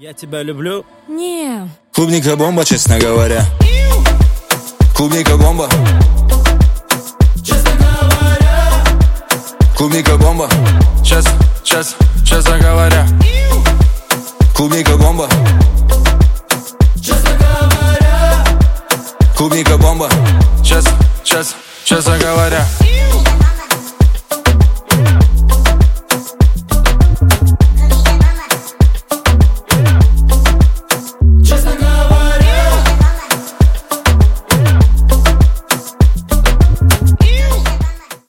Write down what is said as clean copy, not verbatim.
Я тебя люблю. Не. Клубника бомба, честно говоря. Клубника бомба. Честно говоря. Клубника бомба. Честно говоря. Клубника бомба. Честно говоря. Клубника бомба. Честно говоря.